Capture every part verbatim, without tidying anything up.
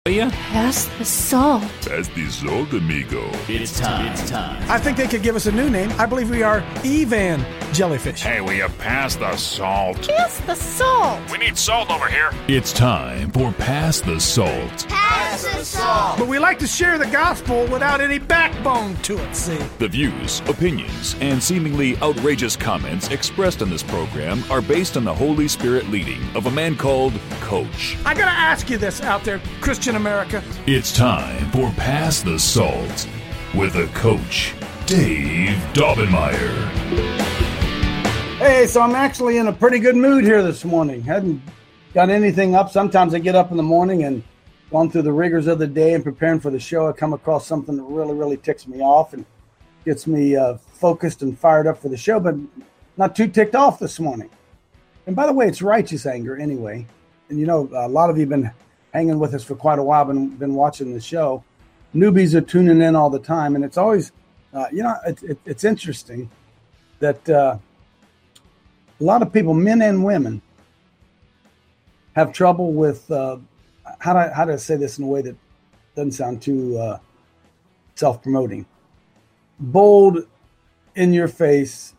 Pass the salt. Pass the salt, amigo. It's time. It's time. I think they could give us a new name. I believe we are Evan Jellyfish. Hey, will you pass the salt? Pass the salt. We need salt over here. It's time for Pass the Salt. Pass the salt. But we like to share the gospel without any backbone to it, see? The views, opinions, and seemingly outrageous comments expressed on this program are based on the Holy Spirit leading of a man called Coach. I gotta ask you this out there, Christian America. It's time for Pass the Salt with a coach, Dave Daubenmire. Hey, so I'm actually in a pretty good mood here this morning. Hadn't got anything up. Sometimes I get up in the morning and gone through the rigors of the day and preparing for the show. I come across something that really, really ticks me off and gets me uh, focused and fired up for the show, but not too ticked off this morning. And by the way, it's righteous anger anyway. And you know, a lot of you have been hanging with us for quite a while, been, been watching the show. Newbies are tuning in all the time. And it's always, uh, you know, it, it, it's interesting that uh, a lot of people, men and women, have trouble with, uh, how, do I, how do I say this in a way that doesn't sound too uh, self-promoting? Bold, in your face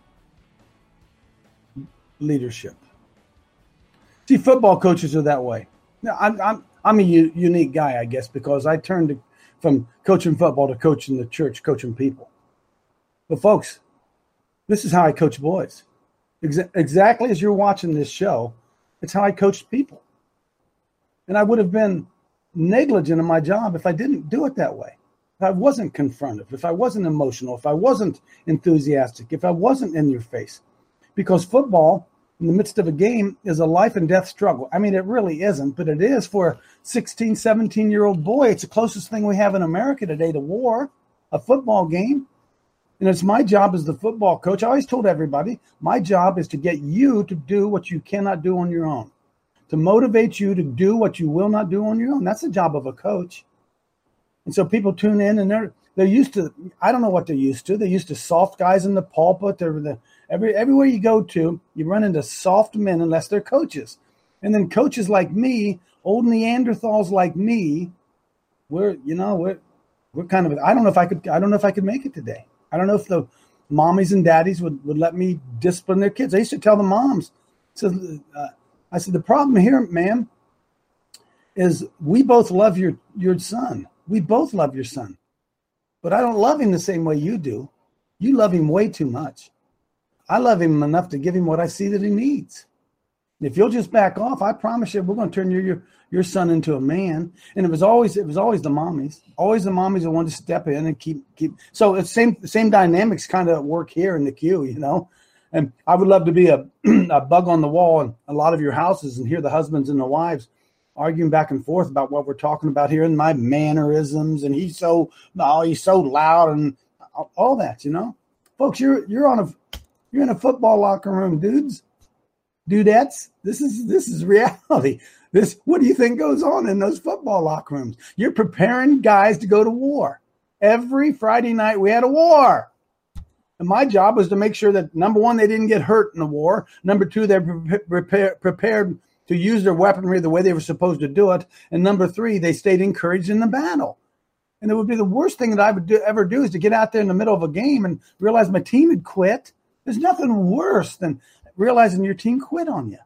leadership. See, football coaches are that way. Now, I'm I'm I'm a u- unique guy, I guess, because I turned to, from coaching football to coaching the church, coaching people. But folks, this is how I coach boys. Exa- exactly as you're watching this show, it's how I coached people. And I would have been negligent in my job if I didn't do it that way. If I wasn't confrontive, if I wasn't emotional, if I wasn't enthusiastic, if I wasn't in your face. Because football, in the midst of a game, is a life and death struggle. I mean, it really isn't, but it is for a sixteen, seventeen-year-old boy. It's the closest thing we have in America today to war, a football game. And it's my job as the football coach. I always told everybody, my job is to get you to do what you cannot do on your own, to motivate you to do what you will not do on your own. That's the job of a coach. And so people tune in and they're they're used to, I don't know what they're used to. They're used to soft guys in the pulpit. They're the Every everywhere you go to, you run into soft men unless they're coaches. And then coaches like me, old Neanderthals like me, we're, you know, we're we're kind of, I don't know if I could, I don't know if I could make it today. I don't know if the mommies and daddies would, would let me discipline their kids. I used to tell the moms, so uh, I said, the problem here, ma'am, is we both love your, your son. We both love your son. But I don't love him the same way you do. You love him way too much. I love him enough to give him what I see that he needs. If you'll just back off, I promise you, we're going to turn your, your your son into a man. And it was always it was always the mommies, always the mommies that wanted to step in and keep keep. So it's same same dynamics kind of work here in the queue, you know. And I would love to be a a bug on the wall in a lot of your houses and hear the husbands and the wives arguing back and forth about what we're talking about here and my mannerisms and he's so oh he's so loud and all that, you know, folks. You're you're on a You're in a football locker room, dudes, dudettes. This is this is reality. This, what do you think goes on in those football locker rooms? You're preparing guys to go to war. Every Friday night we had a war. And my job was to make sure that, number one, they didn't get hurt in the war. Number two, they're pre- prepare, prepared to use their weaponry the way they were supposed to do it. And number three, they stayed encouraged in the battle. And it would be the worst thing that I would do, ever do is to get out there in the middle of a game and realize my team had quit. There's nothing worse than realizing your team quit on you.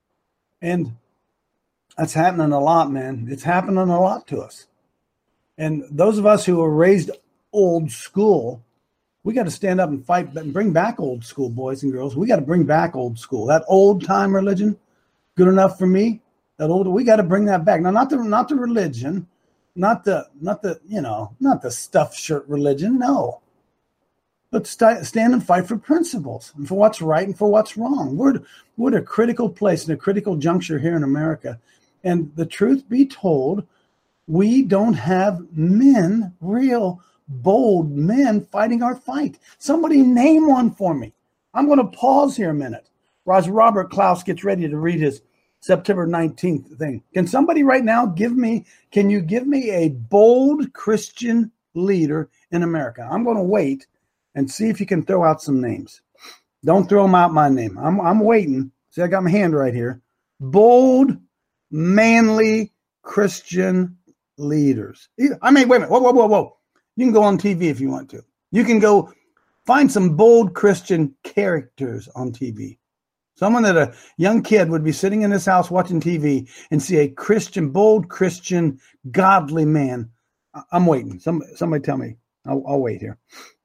And that's happening a lot, man. It's happening a lot to us. And those of us who were raised old school, we got to stand up and fight and bring back old school, boys and girls. We got to bring back old school. That old time religion, good enough for me. That old, we got to bring that back. Now, not the not the religion, not the not the you know, not the stuffed shirt religion. No. But st- stand and fight for principles and for what's right and for what's wrong. We're, we're at a critical place and a critical juncture here in America. And the truth be told, we don't have men, real, bold men fighting our fight. Somebody name one for me. I'm going to pause here a minute. As Robert Klaus gets ready to read his September nineteenth thing. Can somebody right now give me, can you give me a bold Christian leader in America? I'm going to wait and see if you can throw out some names. Don't throw them out my name. I'm I'm waiting. See, I got my hand right here. Bold, manly, Christian leaders. I mean, wait a minute. Whoa, whoa, whoa, whoa. You can go on T V if you want to. You can go find some bold Christian characters on T V. Someone that a young kid would be sitting in his house watching T V and see a Christian, bold Christian, godly man. I'm waiting. Some, somebody tell me. I'll, I'll wait here.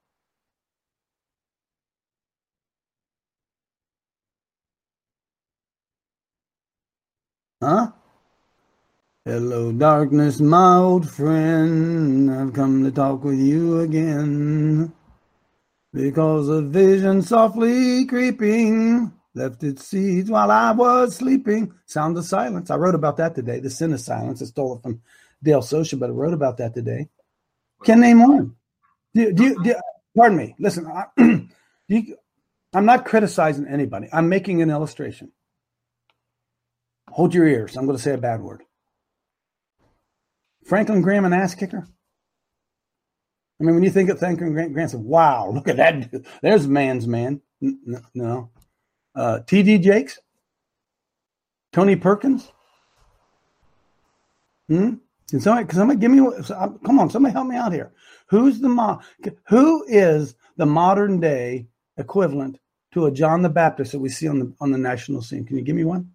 Huh? Hello, darkness, my old friend. I've come to talk with you again. Because a vision softly creeping left its seeds while I was sleeping. Sound of silence. I wrote about that today. The sin of silence. I stole it from Dale Socha, but I wrote about that today. Can name one. Do, do, do, pardon me. Listen, I, do you, I'm not criticizing anybody. I'm making an illustration. Hold your ears. I'm going to say a bad word. Franklin Graham, an ass kicker? I mean, when you think of Franklin Graham, Graham said, wow, look at that. Dude. There's man's man. No. no. Uh, T D Jakes? Tony Perkins? Hmm? Can somebody, can somebody give me, come on, somebody help me out here. Who's the, mo- who is the modern day equivalent to a John the Baptist that we see on the, on the national scene? Can you give me one?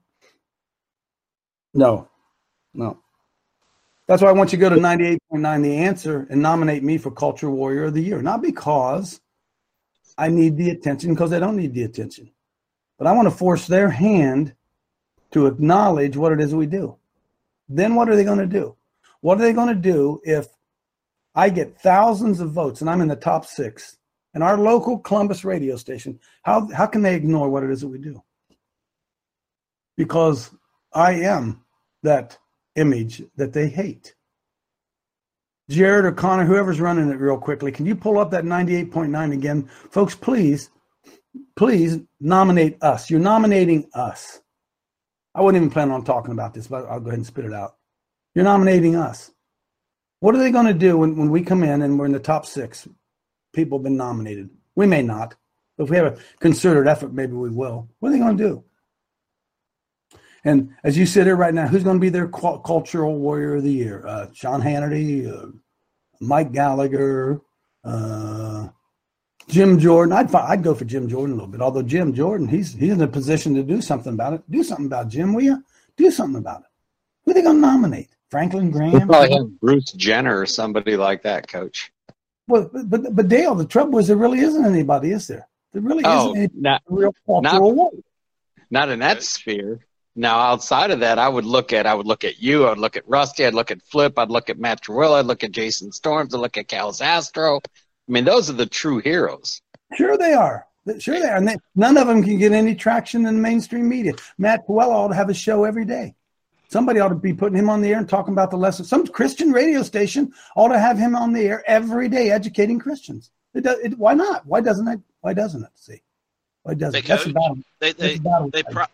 No, no. That's why I want you to go to ninety-eight point nine The Answer and nominate me for Culture Warrior of the Year. Not because I need the attention, because I don't need the attention. But I want to force their hand to acknowledge what it is we do. Then what are they going to do? What are they going to do if I get thousands of votes and I'm in the top six in our local Columbus radio station? How, how can they ignore what it is that we do? Because I am that image that they hate. Jared or Connor, whoever's running it real quickly, can you pull up that ninety-eight point nine again? Folks, please, please nominate us. You're nominating us. I wouldn't even plan on talking about this, but I'll go ahead and spit it out. You're nominating us. What are they going to do when, when we come in and we're in the top six? People have been nominated. We may not. But if we have a concerted effort, maybe we will. What are they going to do? And as you sit here right now, who's going to be their cultural warrior of the year? Uh, Sean Hannity, uh, Mike Gallagher, uh, Jim Jordan. I'd I'd go for Jim Jordan a little bit. Although Jim Jordan, he's he's in a position to do something about it. Do something about it, Jim, will you? Do something about it. Who are they going to nominate? Franklin Graham? We'll probably have Bruce Jenner or somebody like that, Coach. Well, but but Dale, the trouble is there really isn't anybody, is there? There really oh, isn't any not, real cultural not, warrior. Not in that sphere. Now, outside of that, I would look at I would look at you. I'd look at Rusty. I'd look at Flip. I'd look at Matt Trewilla. I'd look at Jason Storms. I'd look at Cal Zastro. I mean, those are the true heroes. Sure they are. Sure they are. And they, none of them can get any traction in the mainstream media. Matt Trewilla ought to have a show every day. Somebody ought to be putting him on the air and talking about the lesson. Some Christian radio station ought to have him on the air every day educating Christians. It does, it, why not? Why doesn't it? Why doesn't it? See, why doesn't they it? That's coach, the battle. They they the battle they, pro-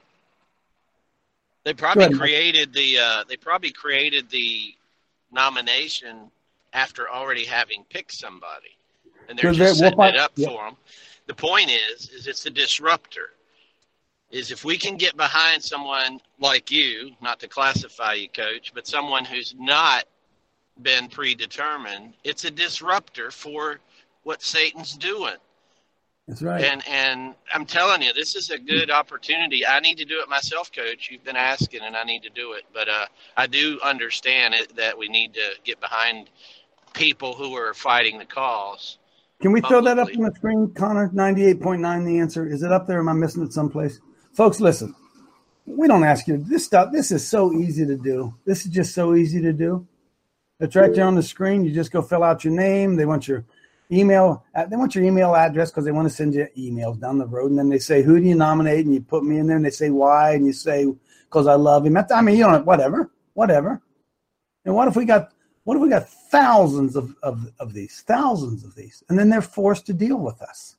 they probably created the uh, they probably created the nomination after already having picked somebody, and they're just setting it up yeah. for them. The point is, is it's a disruptor. Is if we can get behind someone like you, not to classify you, Coach, but someone who's not been predetermined, it's a disruptor for what Satan's doing. That's right. And and I'm telling you, this is a good opportunity. I need to do it myself, Coach. You've been asking, and I need to do it. But uh, I do understand it, that we need to get behind people who are fighting the cause. Can we throw that up on the screen, Connor? ninety-eight point nine The Answer. Is it up there? Am I missing it someplace? Folks, listen. We don't ask you. This stuff, this is so easy to do. This is just so easy to do. It's right there on the screen. You just go fill out your name. They want your email. They want your email address because they want to send you emails down the road. And then they say, who do you nominate? And you put me in there. And they say, why? And you say, because I love him. I mean, you know, whatever, whatever. And what if we got, what if we got thousands of, of, of these, thousands of these, and then they're forced to deal with us?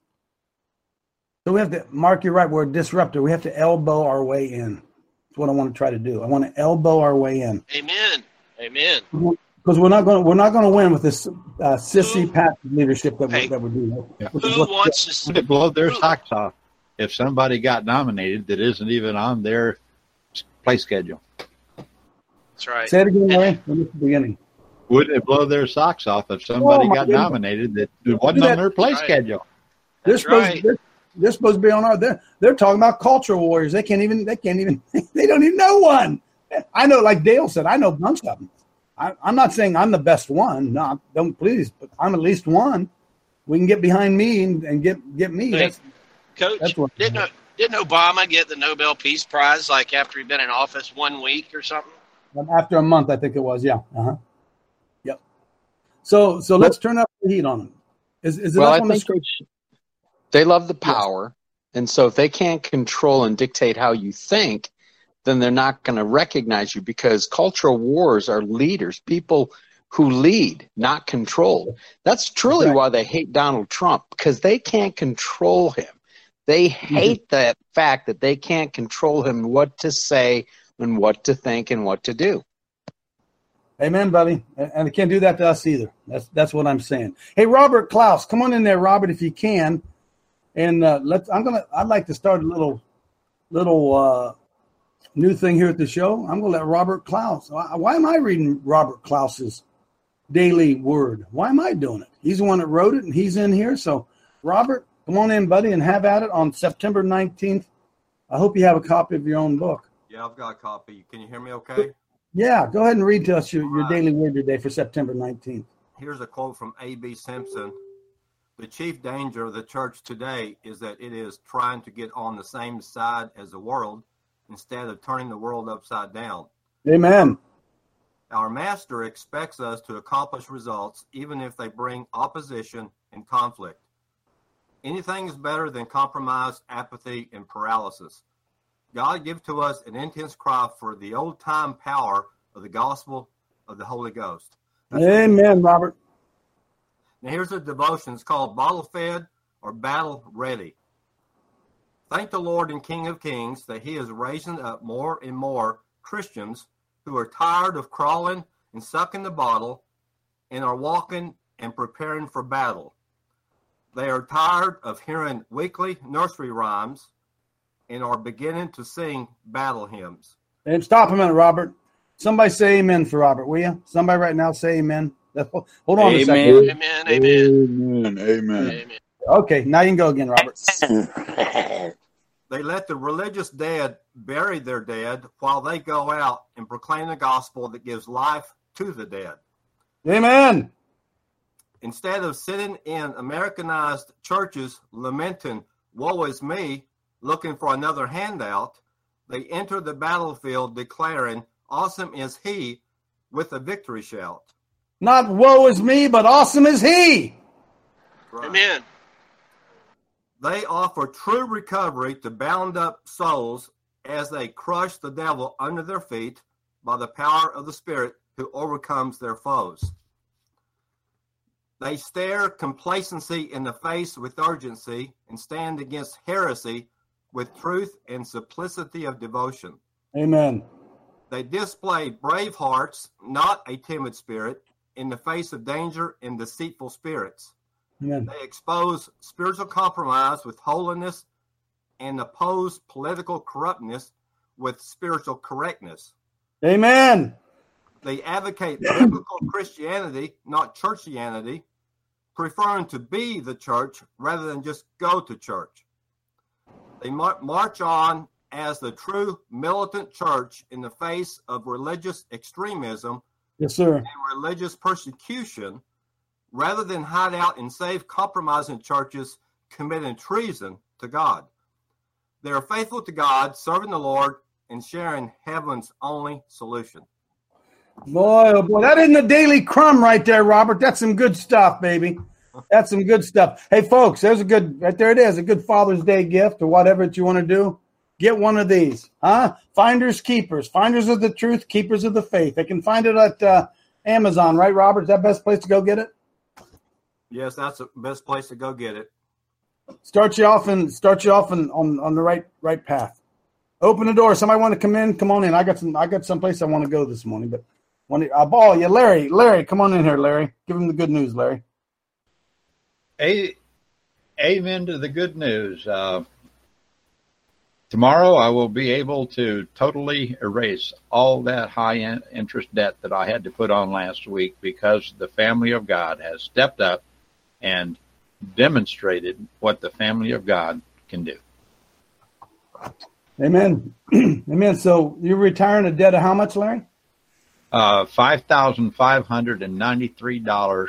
So we have to, Mark, you're right, we're a disruptor. We have to elbow our way in. That's what I want to try to do. I want to elbow our way in. Amen. Amen. Because we're not going to we're not going to win with this uh, sissy passive leadership that, hey, we're, that we're doing. Yeah. Who wants to blow their socks off if somebody got nominated that isn't even on their play schedule? That's right. Say it again, Larry, from the beginning. Wouldn't it blow their socks off if somebody Oh, got goodness. nominated that wasn't that. on their play Right. schedule? They're That's supposed, right. they're, they're supposed to be on our. They're, they're talking about cultural warriors. They can't even. They can't even. They don't even know one. I know, like Dale said, I know a bunch of them. I, I'm not saying I'm the best one. No, don't please, but I'm at least one. We can get behind me and, and get get me. Hey, That's, Coach, that's what- didn't didn't Obama get the Nobel Peace Prize like after he'd been in office one week or something? After a month, I think it was. Yeah. Uh huh. Yep. So so let's turn up the heat on them. Is is it Well, up I on the think screen? they love the power, and so if they can't control and dictate how you think, then they're not going to recognize you, because cultural wars are leaders, people who lead, not control. That's truly Right. why they hate Donald Trump, because they can't control him. They hate mm-hmm. that fact that they can't control him, what to say and what to think and what to do. Amen, buddy. And and they can't do that to us either. That's that's what I'm saying. Hey, Robert Klaus, come on in there, Robert, if you can. And uh, let's. I'm gonna. I'd like to start a little, little uh, new thing here at the show. I'm gonna let Robert Klaus. Why, why am I reading Robert Klaus's daily word? Why am I doing it? He's the one that wrote it, and he's in here. So, Robert, come on in, buddy, and have at it on September nineteenth. I hope you have a copy of your own book. Yeah, I've got a copy. Can you hear me okay? Yeah, go ahead and read to us your, your Right. daily word today for September nineteenth. Here's a quote from A B Simpson. The chief danger of the church today is that it is trying to get on the same side as the world instead of turning the world upside down. Amen. Our master expects us to accomplish results even if they bring opposition and conflict. Anything is better than compromise, apathy, and paralysis. God give to us an intense cry for the old-time power of the gospel of the Holy Ghost. That's Amen, Robert. Now here's a devotion. It's called Bottle Fed or Battle Ready. Thank the Lord and King of Kings that he is raising up more and more Christians who are tired of crawling and sucking the bottle and are walking and preparing for battle. They are tired of hearing weekly nursery rhymes and are beginning to sing battle hymns. And stop a minute, Robert. Somebody say amen for Robert, will you? Somebody right now say amen. Hold on Amen. a second. Amen, amen. Amen. Amen. Amen. Okay, now you can go again, Robert. They let the religious dead bury their dead while they go out and proclaim the gospel that gives life to the dead. Amen. Instead of sitting in Americanized churches lamenting, woe is me, looking for another handout, they enter the battlefield declaring, awesome is he, with a victory shout. Not woe is me, but awesome is he. Right. Amen. They offer true recovery to bound up souls as they crush the devil under their feet by the power of the Spirit who overcomes their foes. They stare complacency in the face with urgency and stand against heresy with truth and simplicity of devotion. Amen. They display brave hearts, not a timid spirit, in the face of danger and deceitful spirits. Amen. They expose spiritual compromise with holiness and oppose political corruptness with spiritual correctness. Amen. They advocate biblical Christianity, not churchianity, preferring to be the church rather than just go to church. They mar- march on as the true militant church in the face of religious extremism Yes, sir. and religious persecution, rather than hide out in safe, compromising churches committing treason to God. They are faithful to God, serving the Lord, and sharing heaven's only solution. Boy, oh boy, that isn't a daily crumb right there, Robert. That's some good stuff, baby. That's some good stuff. Hey, folks, there's a good, right there it is, a good Father's Day gift or whatever that you want to do. Get one of these, huh? Finders, keepers, finders of the truth, keepers of the faith. They can find it at uh, Amazon, right, Robert? Is that the best place to go get it? Yes, that's the best place to go get it. Start you off and start you off in, on on the right right path. Open the door. Somebody want to come in? Come on in. I got some. I got some place I want to go this morning, but want I'll ball you, Larry. Larry, come on in here, Larry. Give him the good news, Larry. A, amen to the good news. Uh, Tomorrow I will be able to totally erase all that high interest debt that I had to put on last week because the family of God has stepped up and demonstrated what the family of God can do. Amen. Amen. So you're retiring a debt of how much, Larry? Uh, five thousand five hundred ninety-three dollars.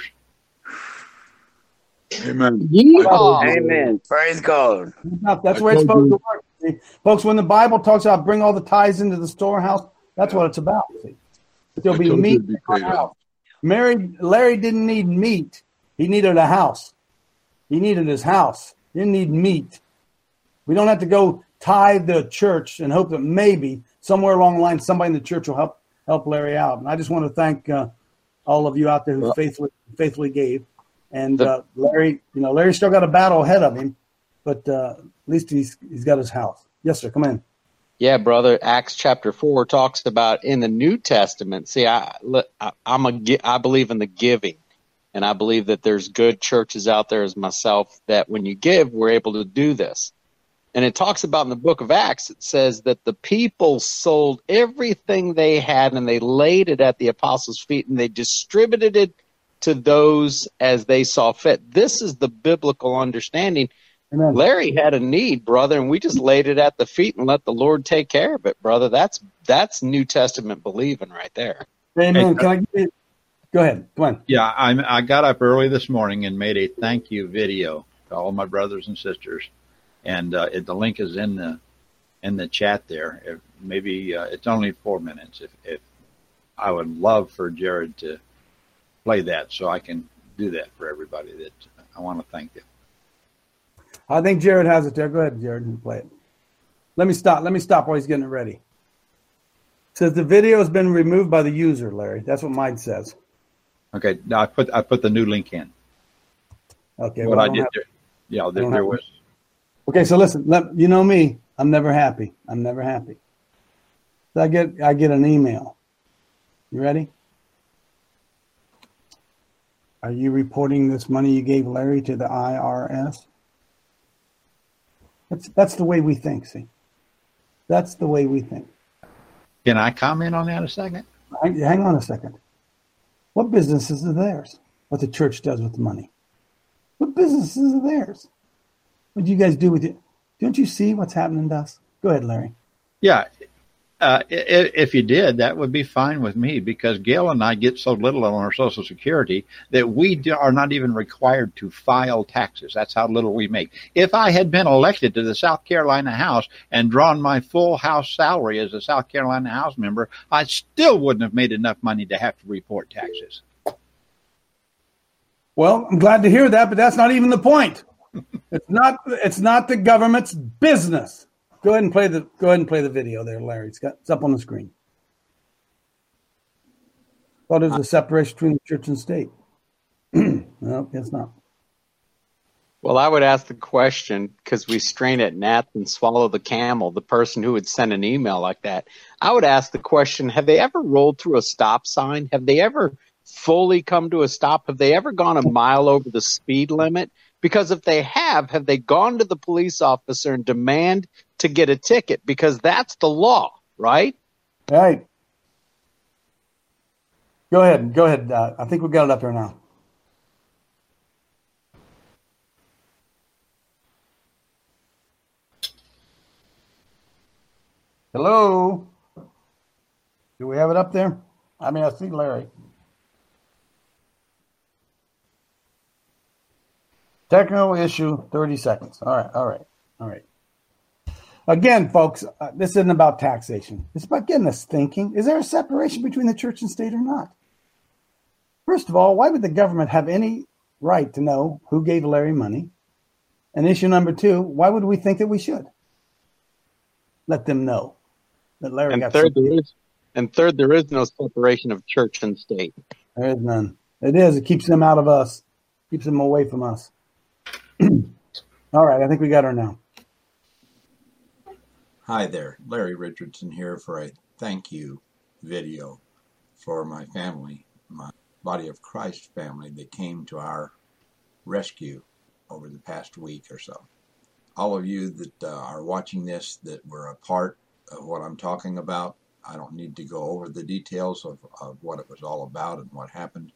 Amen. Yeehaw. Amen. Praise God. That's where it's supposed to work. See? Folks, when the Bible talks about bring all the tithes into the storehouse, that's what it's about. See? There'll be meat in our house. Mary, Larry didn't need meat. He needed a house. He needed his house. He didn't need meat. We don't have to go tithe the church and hope that maybe somewhere along the line somebody in the church will help help Larry out. And I just want to thank uh, all of you out there who faithfully faithfully gave. And uh, Larry, you know, Larry's still got a battle ahead of him, but uh, at least he's he's got his house. Yes, sir. Come in. Yeah, brother. Acts chapter four talks about in the New Testament. See, I, I I'm a I believe in the giving, and I believe that there's good churches out there as myself that when you give, we're able to do this. And it talks about in the book of Acts, it says that the people sold everything they had and they laid it at the apostles' feet and they distributed it to those as they saw fit. This is the biblical understanding. Amen. Larry had a need, brother, and we just laid it at the feet and let the Lord take care of it, brother. That's that's New Testament believing right there. Amen. Can I get you? Go ahead. Go on. Yeah, I I got up early this morning and made a thank you video to all my brothers and sisters. And uh, it, the link is in the in the chat there. If maybe uh, it's only four minutes. If, if I would love for Jared to play that, so I can do that for everybody. That I want to thank you. I think Jared has it there. Go ahead, Jared, and play it. Let me stop. Let me stop while he's getting it ready. It says the video has been removed by the user, Larry. That's what mine says. Okay, now I put I put the new link in. Okay, what well, I, I did have, there, yeah, there, there was. Okay, so listen, let, you know me. I'm never happy. I'm never happy. So I get I get an email. You ready? Are you reporting this money you gave Larry to the I R S? That's that's the way we think, see? That's the way we think. Can I comment on that a second? Hang, hang on a second. What businesses are theirs? What the church does with the money? What businesses are theirs? What do you guys do with it? Don't you see what's happening to us? Go ahead, Larry. Yeah. Uh, if, if you did, that would be fine with me because Gail and I get so little on our Social Security that we do, are not even required to file taxes. That's how little we make. If I had been elected to the South Carolina House and drawn my full House salary as a South Carolina House member, I still wouldn't have made enough money to have to report taxes. Well, I'm glad to hear that, but that's not even the point. It's not. It's not the government's business. Go ahead and play the. Go ahead and play the video there, Larry. It's got. It's up on the screen. Thought it was a separation between the church and state. No, it's not. Well, I would ask the question because we strain at gnats and swallow the camel. The person who would send an email like that, I would ask the question: have they ever rolled through a stop sign? Have they ever fully come to a stop? Have they ever gone a mile over the speed limit? Because if they have, have they gone to the police officer and demand to get a ticket? Because that's the law, right? Right. Go ahead. Go ahead. Uh, I think we got it up there now. Hello? Do we have it up there? I mean, I see Larry. Technical issue, thirty seconds. All right, all right, all right. Again, folks, uh, this isn't about taxation. It's about getting us thinking. Is there a separation between the church and state or not? First of all, why would the government have any right to know who gave Larry money? And issue number two, why would we think that we should? Let them know that Larry and got third, some- there is, And third, there is no separation of church and state. There is none. It is. It keeps them out of us. Keeps them away from us. All right, I think we got her now. Hi there, Larry Richardson here for a thank you video for my family, my Body of Christ family that came to our rescue over the past week or so. all of you that uh, are watching this that were a part of what I'm talking about. I don't need to go over the details of, of what it was all about and what happened.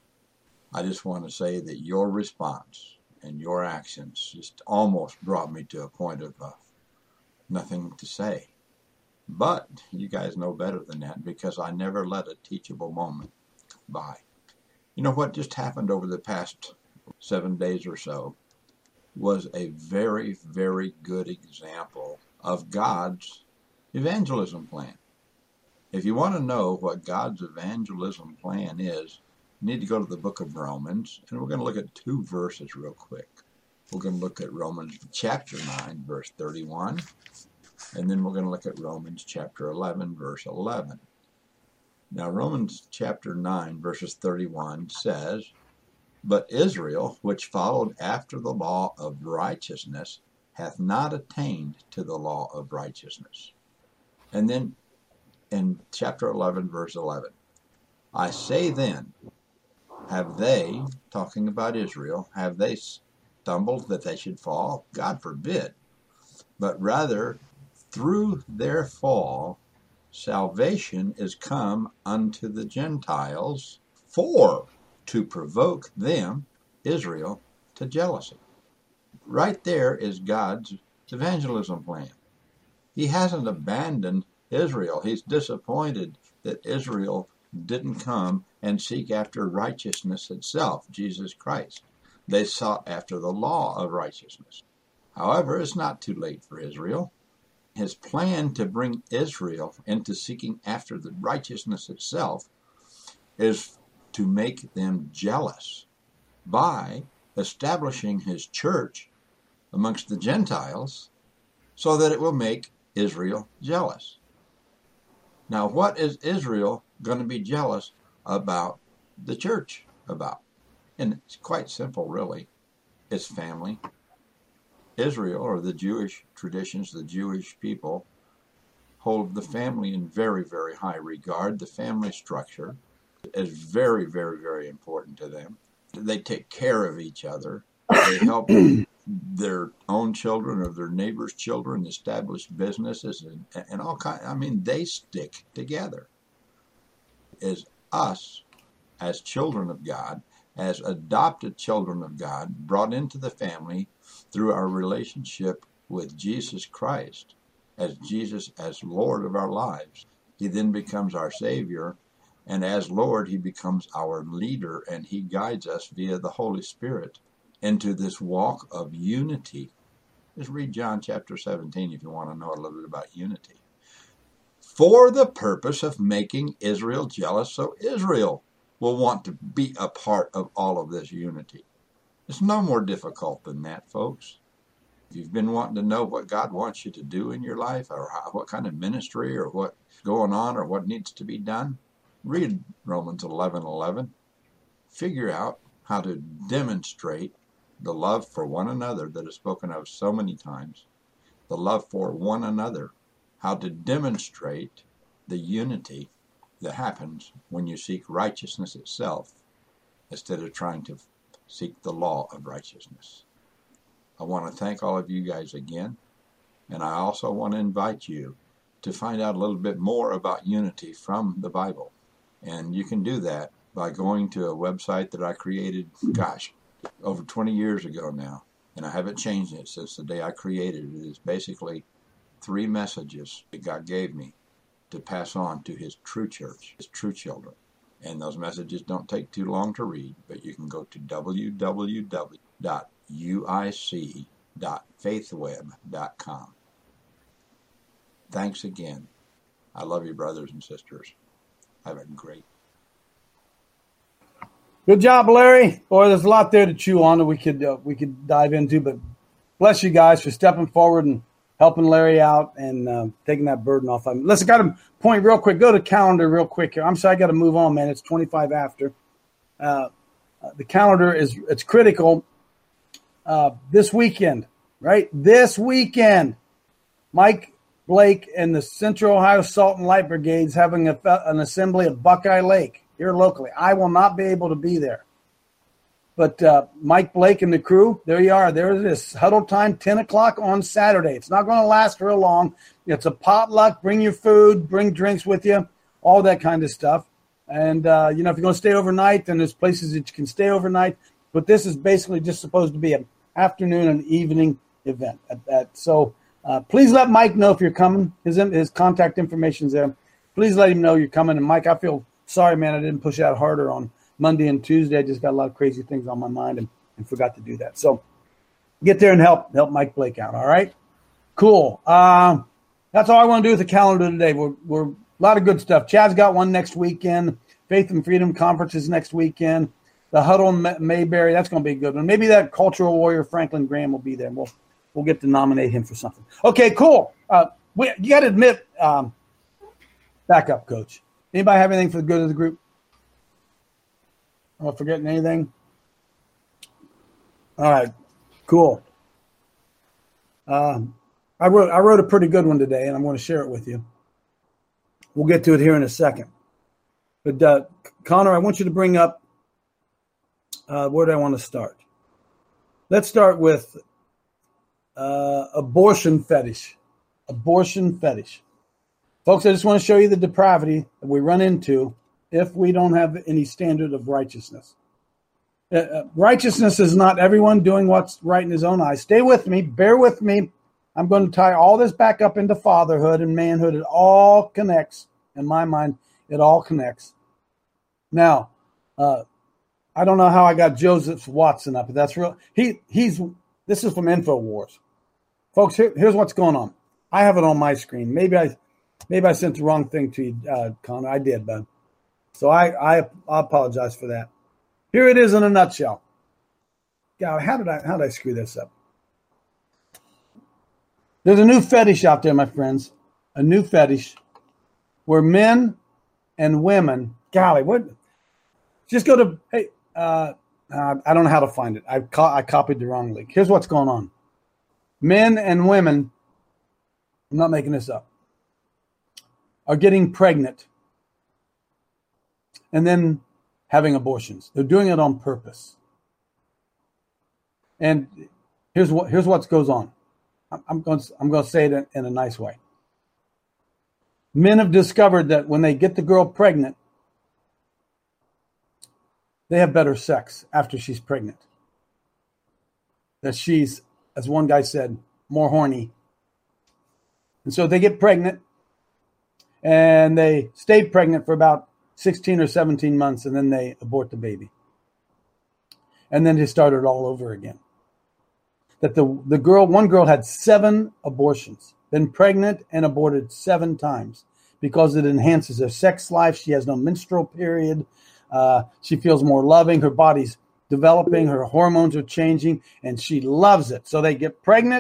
I just want to say that your response and your actions just almost brought me to a point of uh, nothing to say. But you guys know better than that, because I never let a teachable moment go by. You know what just happened over the past seven days or so was a very, very good example of God's evangelism plan. If you want to know what God's evangelism plan is, you need to go to the book of Romans, and we're going to look at two verses real quick. We're going to look at Romans chapter nine, verse thirty-one, and then we're going to look at Romans chapter eleven, verse eleven. Now, Romans chapter nine, verses thirty-one says, "But Israel, which followed after the law of righteousness, hath not attained to the law of righteousness." And then in chapter eleven, verse eleven, "I say then, have they," talking about Israel, "have they stumbled that they should fall? God forbid. But rather, through their fall, salvation is come unto the Gentiles, for to provoke them," Israel, "to jealousy." Right there is God's evangelism plan. He hasn't abandoned Israel. He's disappointed that Israel didn't come and seek after righteousness itself, Jesus Christ. They sought after the law of righteousness. However, it's not too late for Israel. His plan to bring Israel into seeking after the righteousness itself is to make them jealous by establishing his church amongst the Gentiles so that it will make Israel jealous. Now, what is Israel going to be jealous about the church about? And it's quite simple, really. It's family. Israel, or the Jewish traditions, the Jewish people, hold the family in very, very high regard. The family structure is very, very, very important to them. They take care of each other. They help their own children or their neighbors' children establish businesses and, and all kinds. I mean, they stick together. As us, as children of God, as adopted children of God, brought into the family through our relationship with Jesus Christ, as Jesus as Lord of our lives, he then becomes our Savior, and as Lord, he becomes our leader, and he guides us via the Holy Spirit into this walk of unity. Just read John chapter seventeen if you want to know a little bit about unity. For the purpose of making Israel jealous, so Israel will want to be a part of all of this unity. It's no more difficult than that, folks. If you've been wanting to know what God wants you to do in your life, or how, what kind of ministry, or what's going on, or what needs to be done, read Romans eleven eleven. Figure out how to demonstrate the love for one another that is spoken of so many times, the love for one another, how to demonstrate the unity that happens when you seek righteousness itself instead of trying to seek the law of righteousness. I want to thank all of you guys again, and I also want to invite you to find out a little bit more about unity from the Bible. And you can do that by going to a website that I created, gosh, over twenty years ago now, and I haven't changed it since the day I created it. It is basically three messages that God gave me to pass on to his true church, his true children. And those messages don't take too long to read, but you can go to w w w dot u i c dot faithweb dot com. Thanks again. I love you, brothers and sisters. Have a great Good job, Larry. Boy, there's a lot there to chew on that we could uh, we could dive into, but bless you guys for stepping forward and helping Larry out and uh, taking that burden off of him. Listen, got to point real quick. Go to calendar real quick here. I'm sorry, I got to move on, man. It's twenty-five after. Uh, uh, the calendar is it's critical. Uh, this weekend, right? This weekend, Mike Blake and the Central Ohio Salt and Light Brigades having a, an assembly at Buckeye Lake here locally. I will not be able to be there. But uh, Mike Blake and the crew, there you are. There it is. Huddle time, ten o'clock on Saturday. It's not going to last real long. It's a potluck. Bring your food. Bring drinks with you. All that kind of stuff. And, uh, you know, if you're going to stay overnight, then there's places that you can stay overnight. But this is basically just supposed to be an afternoon and evening event. At that. So uh, please let Mike know if you're coming. His, his contact information is there. Please let him know you're coming. And, Mike, I feel sorry, man, I didn't push out harder on Monday and Tuesday. I just got a lot of crazy things on my mind and, and forgot to do that. So get there and help help Mike Blake out, all right? Cool. Uh, that's all I want to do with the calendar today. We're, we're a lot of good stuff. Chad's got one next weekend. Faith and Freedom Conference is next weekend. The Huddle in Mayberry, that's going to be a good one. Maybe that cultural warrior Franklin Graham will be there. We'll, we'll get to nominate him for something. Okay, cool. Uh, we, you got to admit, um, back up, Coach. Anybody have anything for the good of the group? Am I forgetting anything? All right, cool. Um, I wrote I wrote a pretty good one today, and I'm going to share it with you. We'll get to it here in a second. But uh, Connor, I want you to bring up. Uh, where do I want to start? Let's start with uh, abortion fetish. Abortion fetish, folks. I just want to show you the depravity that we run into if we don't have any standard of righteousness. Uh, righteousness is not everyone doing what's right in his own eyes. Stay with me. Bear with me. I'm going to tie all this back up into fatherhood and manhood. It all connects. In my mind, it all connects. Now, uh, I don't know how I got Joseph Watson up, but that's real. He he's this is from InfoWars. Folks, here, here's what's going on. I have it on my screen. Maybe I maybe I sent the wrong thing to you, uh, Connor. I did, bud. So I, I I apologize for that. Here it is in a nutshell. God, how did I how did I screw this up? There's a new fetish out there, my friends. A new fetish where men and women, golly, what? Just go to hey, uh, uh, I don't know how to find it. I co- I copied the wrong link. Here's what's going on. Men and women, I'm not making this up, are getting pregnant and then having abortions. They're doing it on purpose. And here's what here's what goes on. I'm, I'm going to, I'm going to say it in, in a nice way. Men have discovered that when they get the girl pregnant, they have better sex after she's pregnant. That she's, as one guy said, more horny. And so they get pregnant and they stay pregnant for about sixteen or seventeen months, and then they abort the baby. And then they start it all over again. That the, the girl, one girl had seven abortions, been pregnant and aborted seven times because it enhances her sex life. She has no menstrual period. Uh, she feels more loving. Her body's developing. Her hormones are changing, and she loves it. So they get pregnant.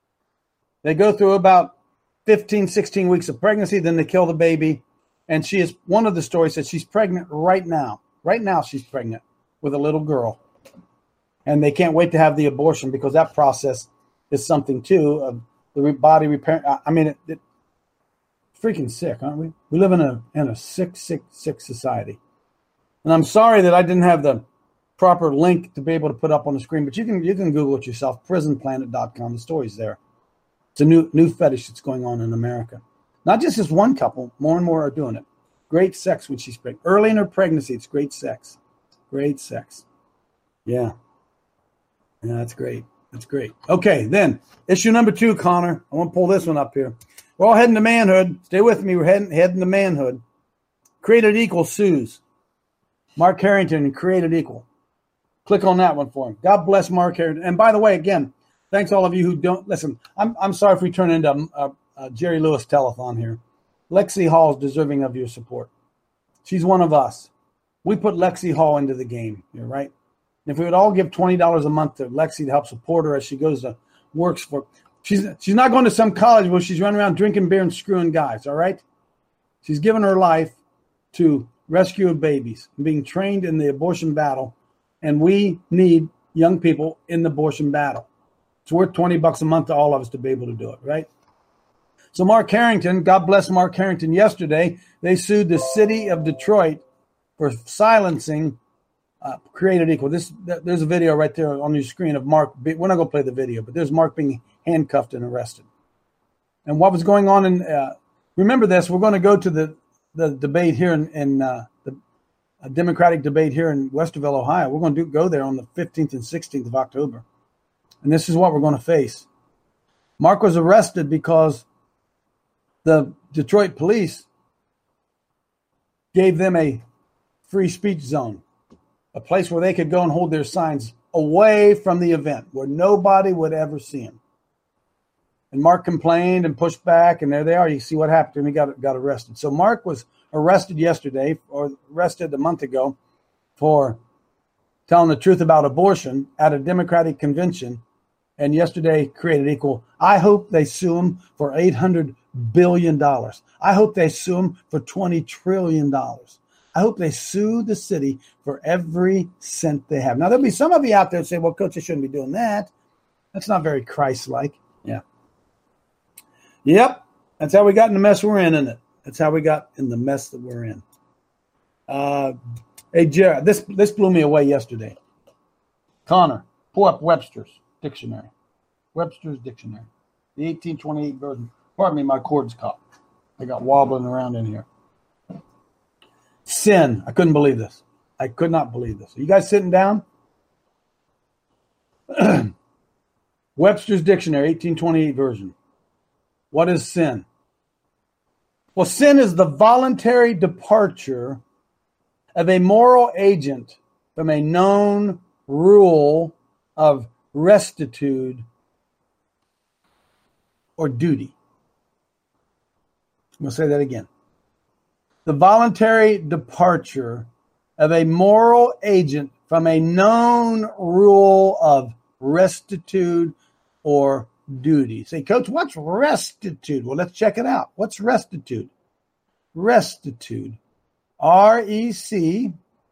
They go through about fifteen, sixteen weeks of pregnancy. Then they kill the baby. And she is, one of the stories says she's pregnant right now. Right now she's pregnant with a little girl. And they can't wait to have the abortion because that process is something, too, of the body repair. I mean, it, it, freaking sick, aren't we? We live in a in a sick, sick, sick society. And I'm sorry that I didn't have the proper link to be able to put up on the screen, but you can you can Google it yourself, prison planet dot com. The story's there. It's a new new fetish that's going on in America. Not just this one couple, more and more are doing it. Great sex when she's pregnant. Early in her pregnancy, it's great sex. Great sex. Yeah. Yeah, that's great. That's great. Okay, then, issue number two, Connor. I want to pull this one up here. We're all heading to manhood. Stay with me. We're heading, heading to manhood. Created Equal sues Mark Harrington and Created Equal. Click on that one for him. God bless Mark Harrington. And by the way, again, thanks all of you who don't listen. I'm I'm sorry if we turn into a, a Jerry Lewis telethon here. Lexi Hall is deserving of your support. She's one of us. We put Lexi Hall into the game here, right? If we would all give twenty dollars a month to Lexi to help support her as she goes to works for, she's she's not going to some college where she's running around drinking beer and screwing guys, all right? She's given her life to rescue babies and being trained in the abortion battle, and we need young people in the abortion battle. It's worth twenty bucks a month to all of us to be able to do it, right? So Mark Harrington, God bless Mark Harrington, yesterday, they sued the city of Detroit for silencing uh, created equal. This th- There's a video right there on your screen of Mark. Be- we're not going to play the video, but there's Mark being handcuffed and arrested. And what was going on in, uh, remember this, we're going to go to the, the debate here in, in uh, the a Democratic debate here in Westerville, Ohio. We're going to do, go there on the fifteenth and sixteenth of October. And this is what we're going to face. Mark was arrested because the Detroit police gave them a free speech zone, a place where they could go and hold their signs away from the event, where nobody would ever see them. And Mark complained and pushed back, and there they are. You see what happened, and he got got arrested. So Mark was arrested yesterday, or arrested a month ago, for telling the truth about abortion at a Democratic convention, and yesterday created equal. I hope they sue him for eight hundred billion dollars. I hope they sue him for twenty trillion dollars. I hope they sue the city for every cent they have. Now, there'll be some of you out there that say, well, Coach, you shouldn't be doing that. That's not very Christ-like. Yeah. Yep. That's how we got in the mess we're in, isn't it? That's how we got in the mess that we're in. Uh, hey, Jared, this, this blew me away yesterday. Connor, pull up Webster's dictionary. Webster's dictionary. The eighteen twenty-eight version. Pardon me, my cord's caught. They got wobbling around in here. Sin. I couldn't believe this. I could not believe this. Are you guys sitting down? Webster's dictionary, eighteen twenty-eight version. What is sin? Well, sin is the voluntary departure of a moral agent from a known rule of rectitude or duty. I'm going to say that again. The voluntary departure of a moral agent from a known rule of rectitude or duty. Say, Coach, what's rectitude? Well, let's check it out. What's rectitude? Rectitude. R E C.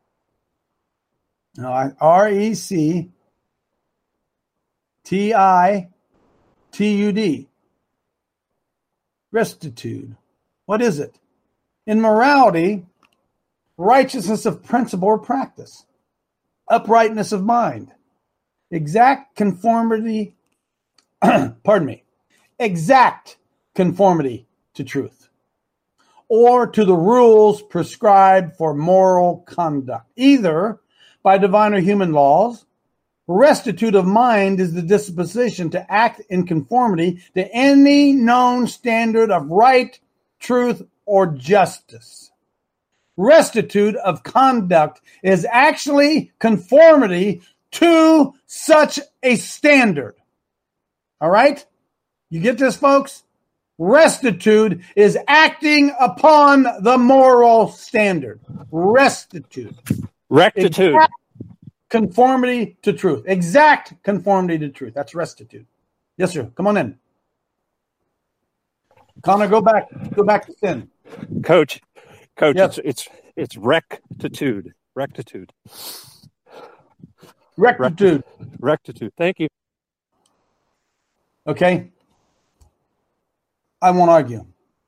No, R E C T I T U D. Rectitude. What is it? In morality, righteousness of principle or practice, uprightness of mind, exact conformity, pardon me, exact conformity to truth, or to the rules prescribed for moral conduct, either by divine or human laws. Rectitude of mind is the disposition to act in conformity to any known standard of right, truth, or justice. Rectitude of conduct is actually conformity to such a standard. All right? You get this, folks? Rectitude is acting upon the moral standard. Rectitude. Rectitude. Exact conformity to truth. Exact conformity to truth. That's rectitude. Yes, sir. Come on in. Connor, go back. Go back to sin. Coach, Coach, Yes. it's, it's it's rectitude. Rectitude. Rectitude. Rectitude. Thank you. Okay? I won't argue.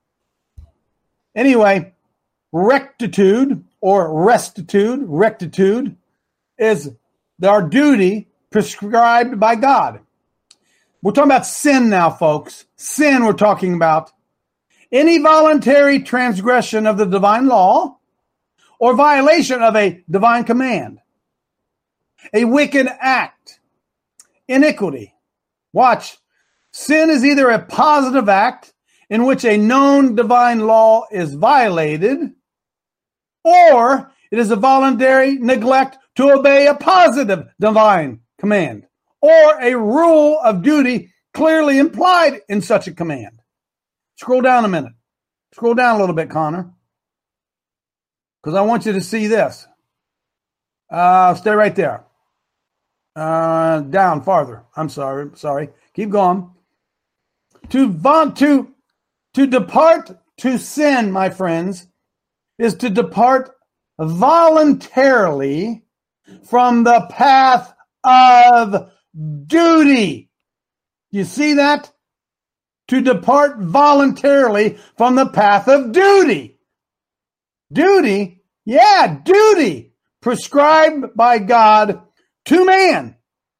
Anyway, rectitude or restitude, rectitude, is our duty prescribed by God. We're talking about sin now, folks. Sin, we're talking about any voluntary transgression of the divine law or violation of a divine command, a wicked act, iniquity. Watch. Sin is either a positive act in which a known divine law is violated, or it is a voluntary neglect to obey a positive divine command, or a rule of duty clearly implied in such a command. Scroll down a minute. Scroll down a little bit, Connor, because I want you to see this. Uh, stay right there. Uh, down farther. I'm sorry. Sorry. Keep going. To want to to depart to sin, my friends, is to depart voluntarily from the path of duty. You see that? To depart voluntarily from the path of duty. Duty? Yeah, duty. prescribed by God to man.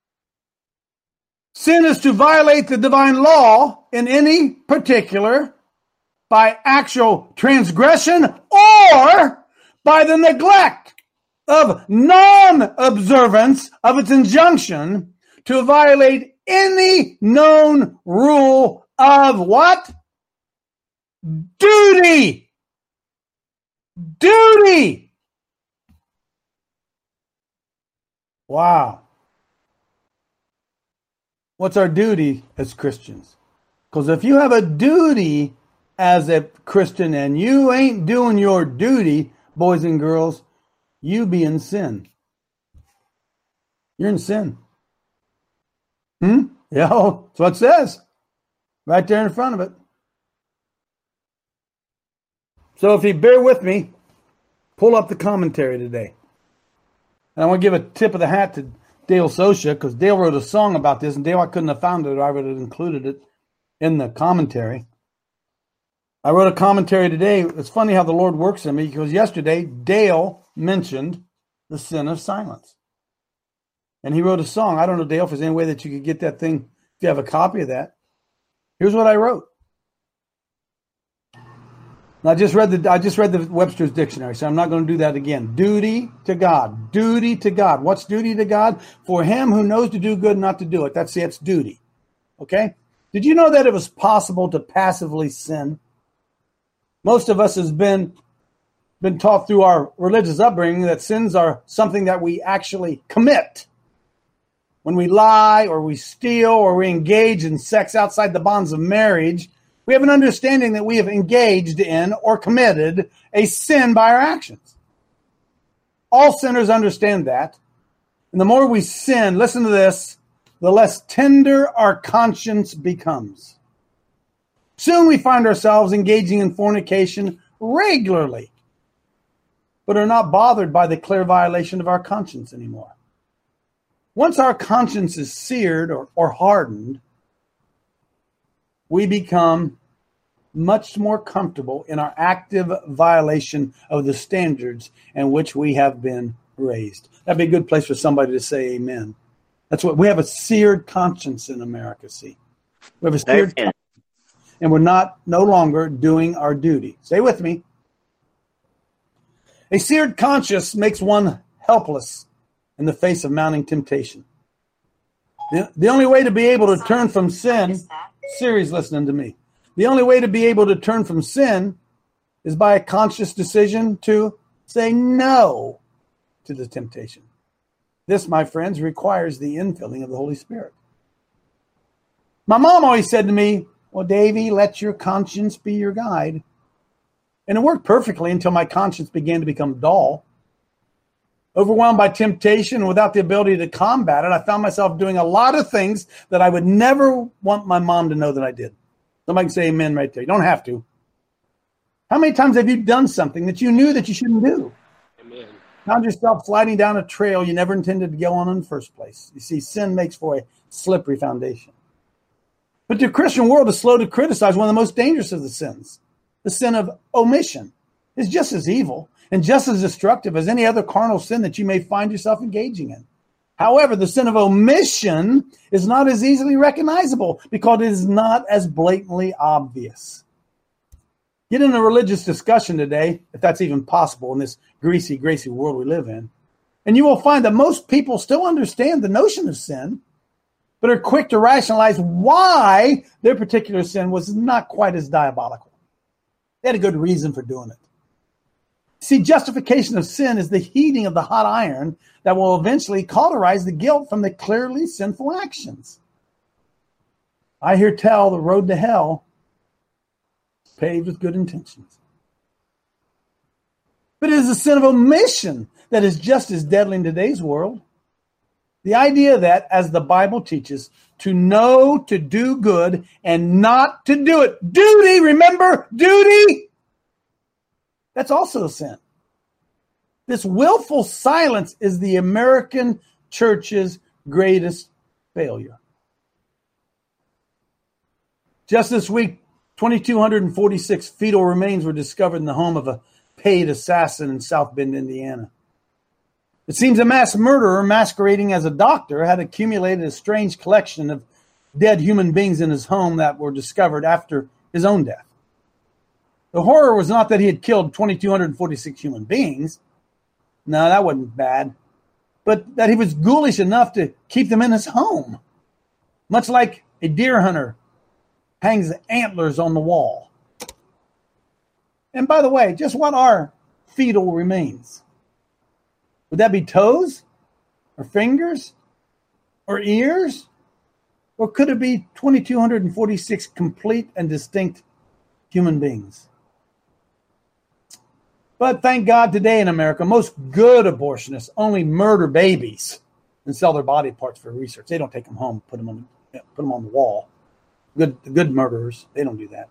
Sin is to violate the divine law in any particular by actual transgression or by the neglect of non-observance of its injunction to violate any known rule of what? Duty. Duty. Wow. What's our duty as Christians? Because if you have a duty as a Christian and you ain't doing your duty, boys and girls, you be in sin. You're in sin. Hmm? Yeah, that's what it says. Right there in front of it. So if you bear with me, pull up the commentary today. And I want to give a tip of the hat to Dale Sosha, because Dale wrote a song about this, and Dale, I couldn't have found it, or I would have included it in the commentary. I wrote a commentary today. It's funny how the Lord works in me, because yesterday Dale mentioned the sin of silence. And he wrote a song. I don't know, Dale, if there's any way that you could get that thing, if you have a copy of that. Here's what I wrote. And I just read the I just read the Webster's Dictionary, so I'm not going to do that again. Duty to God. Duty to God. What's duty to God? For him who knows to do good, not to do it. That's it's duty. Okay? Did you know that it was possible to passively sin? Most of us has been been taught through our religious upbringing that sins are something that we actually commit. When we lie or we steal or we engage in sex outside the bonds of marriage, we have an understanding that we have engaged in or committed a sin by our actions. All sinners understand that. And the more we sin, listen to this, the less tender our conscience becomes. Soon we find ourselves engaging in fornication regularly, but are not bothered by the clear violation of our conscience anymore. Once our conscience is seared or, or hardened, we become much more comfortable in our active violation of the standards in which we have been raised. That'd be a good place for somebody to say amen. That's what we have, a seared conscience in America, see. We have a seared conscience, and we're not no longer doing our duty. Stay with me. A seared conscience makes one helpless in the face of mounting temptation. The, the only way to be able to turn from sin, Siri's listening to me. The only way to be able to turn from sin is by a conscious decision to say no to the temptation. This, my friends, requires the infilling of the Holy Spirit. My mom always said to me, well, Davy, let your conscience be your guide. And it worked perfectly until my conscience began to become dull. Overwhelmed by temptation and without the ability to combat it, I found myself doing a lot of things that I would never want my mom to know that I did. Somebody can say amen right there. You don't have to. How many times have you done something that you knew that you shouldn't do? Amen. Found yourself sliding down a trail you never intended to go on in the first place. You see, sin makes for a slippery foundation. But the Christian world is slow to criticize one of the most dangerous of the sins. The sin of omission is just as evil and just as destructive as any other carnal sin that you may find yourself engaging in. However, the sin of omission is not as easily recognizable because it is not as blatantly obvious. Get in a religious discussion today, if that's even possible in this greasy, greasy world we live in, and you will find that most people still understand the notion of sin, but are quick to rationalize why their particular sin was not quite as diabolical. They had a good reason for doing it. See, justification of sin is the heating of the hot iron that will eventually cauterize the guilt from the clearly sinful actions. I hear tell the road to hell is paved with good intentions. But it is the sin of omission that is just as deadly in today's world. The idea that, as the Bible teaches, to know to do good and not to do it. Duty, remember, duty. That's also a sin. This willful silence is the American church's greatest failure. Just this week, two thousand two hundred forty-six fetal remains were discovered in the home of a paid assassin in South Bend, Indiana. It seems a mass murderer masquerading as a doctor had accumulated a strange collection of dead human beings in his home that were discovered after his own death. The horror was not that he had killed two thousand two hundred forty-six human beings. No, that wasn't bad. But that he was ghoulish enough to keep them in his home. Much like a deer hunter hangs antlers on the wall. And by the way, just what are fetal remains? Would that be toes? Or fingers? Or ears? Or could it be two thousand two hundred forty-six complete and distinct human beings? But thank God today in America, most good abortionists only murder babies and sell their body parts for research. They don't take them home, put them on, put them on the wall. Good, good murderers, they don't do that.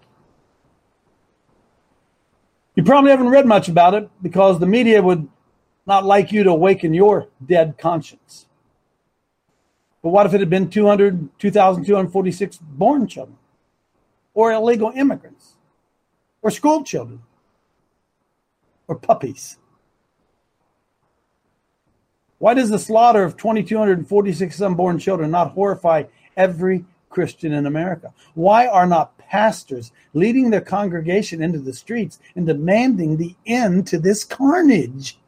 You probably haven't read much about it because the media would not like you to awaken your dead conscience. But what if it had been two hundred, two thousand two hundred forty-six born children? Or illegal immigrants? Or school children? Or puppies? Why does the slaughter of two thousand two hundred forty-six unborn children not horrify every Christian in America? Why are not pastors leading their congregation into the streets and demanding the end to this carnage?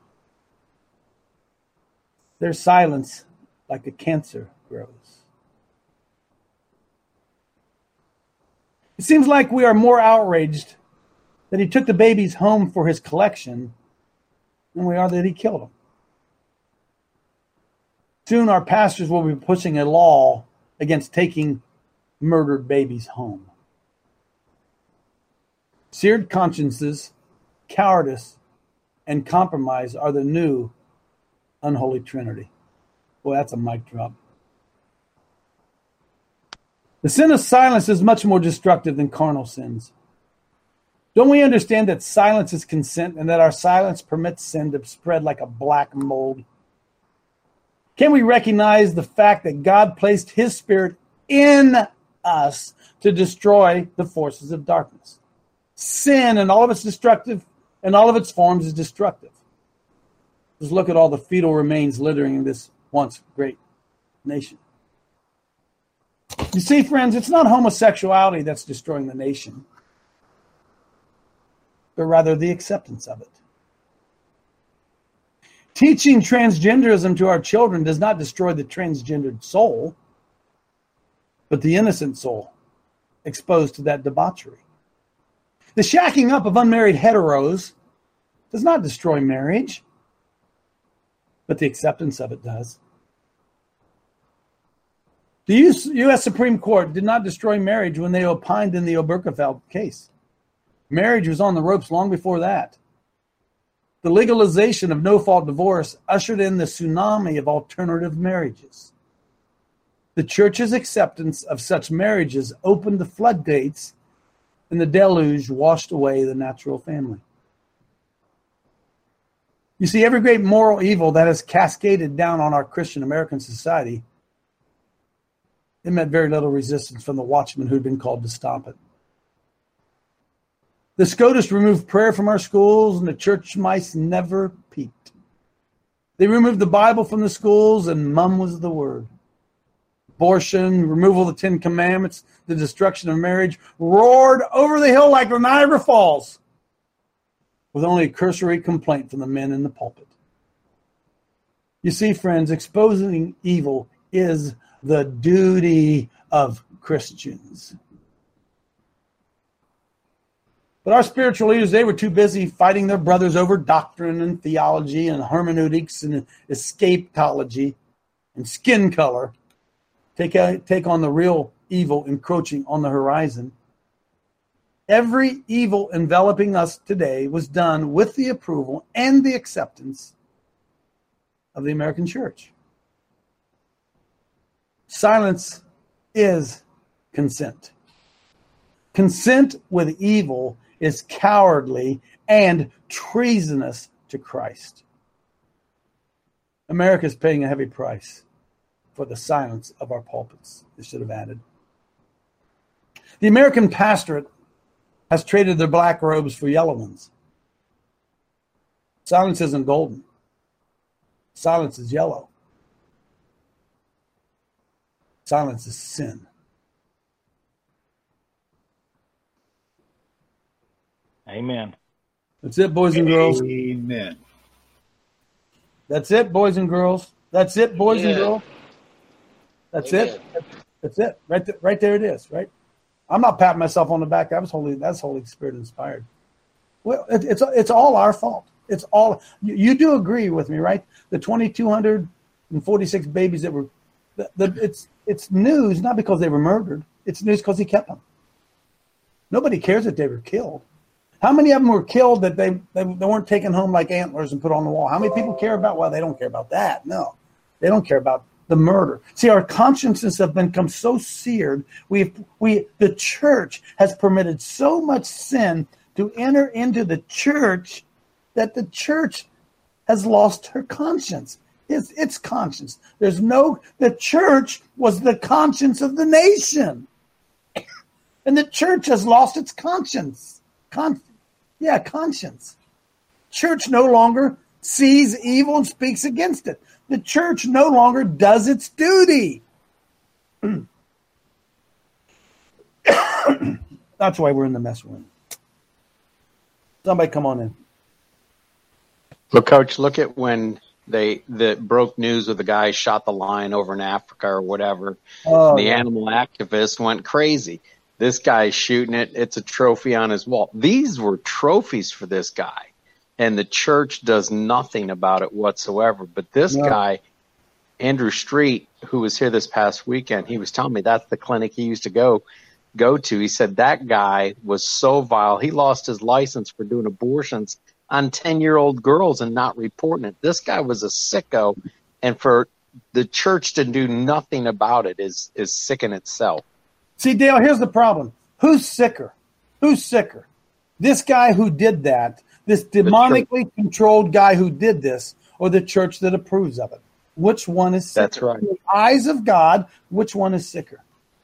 Their silence, like a cancer, grows. It seems like we are more outraged that he took the babies home for his collection than we are that he killed them. Soon our pastors will be pushing a law against taking murdered babies home. Seared consciences, cowardice, and compromise are the new unholy trinity. Boy, that's a mic drop. The sin of silence is much more destructive than carnal sins. Don't we understand that silence is consent and that our silence permits sin to spread like a black mold? Can we recognize the fact that God placed his spirit in us to destroy the forces of darkness? Sin and all of its destructive and all of its forms is destructive. Just look at all the fetal remains littering in this once great nation. You see, friends, it's not homosexuality that's destroying the nation, but rather the acceptance of it. Teaching transgenderism to our children does not destroy the transgendered soul, but the innocent soul exposed to that debauchery. The shacking up of unmarried heteros does not destroy marriage, but the acceptance of it does. The U S Supreme Court did not destroy marriage when they opined in the Obergefell case. Marriage was on the ropes long before that. The legalization of no-fault divorce ushered in the tsunami of alternative marriages. The church's acceptance of such marriages opened the floodgates, and the deluge washed away the natural family. You see, every great moral evil that has cascaded down on our Christian American society, it met very little resistance from the watchmen who'd been called to stop it. The SCOTUS removed prayer from our schools, and the church mice never peeped. They removed the Bible from the schools, and mum was the word. Abortion, removal of the Ten Commandments, the destruction of marriage roared over the hill like the Niagara Falls, with only a cursory complaint from the men in the pulpit. You see, friends, exposing evil is the duty of Christians. But our spiritual leaders, they were too busy fighting their brothers over doctrine and theology and hermeneutics and escapology and skin color. Take, a, take on the real evil encroaching on the horizon. Every evil enveloping us today was done with the approval and the acceptance of the American church. Silence is consent. Consent with evil is cowardly and treasonous to Christ. America is paying a heavy price for the silence of our pulpits. They should have added. The American pastorate has traded their black robes for yellow ones. Silence isn't golden. Silence is yellow. Silence is sin. Amen. That's it, boys and girls. Amen. That's it, boys and girls. That's it, boys Yeah. and girls. That's Amen. it. That's it. Right, th- right there it is. Right. I'm not patting myself on the back. That was holy. That's Holy Spirit inspired. Well, it, it's it's all our fault. It's all you, you do agree with me, right? The two thousand two hundred forty-six babies that were, the, the, it's it's news not because they were murdered. It's news because he kept them. Nobody cares that they were killed. How many of them were killed that they, they they weren't taken home like antlers and put on the wall? How many people care about? Well, they don't care about that. No, they don't care about the murder. See, our consciences have become so seared. We we the church has permitted so much sin to enter into the church that the church has lost her conscience. It's its conscience. There's no. The church was the conscience of the nation, and the church has lost its conscience. Con- yeah, conscience. Church no longer sees evil and speaks against it. The church no longer does its duty. That's why we're in the mess we're in. Somebody come on in. Well, Coach, look at when they the broke news of the guy shot the lion over in Africa or whatever. Oh, the yeah. animal activist went crazy. This guy's shooting it. It's a trophy on his wall. These were trophies for this guy, and the church does nothing about it whatsoever. But this No. guy, Andrew Street, who was here this past weekend, he was telling me that's the clinic he used to go go to. He said that guy was so vile. He lost his license for doing abortions on ten-year-old girls and not reporting it. This guy was a sicko, and for the church to do nothing about it is is sick in itself. See, Dale, here's the problem. Who's sicker? Who's sicker? This guy who did that, this demonically controlled guy who did this, or the church that approves of it? Which one is sicker? That's right. In the eyes of God, which one is sicker?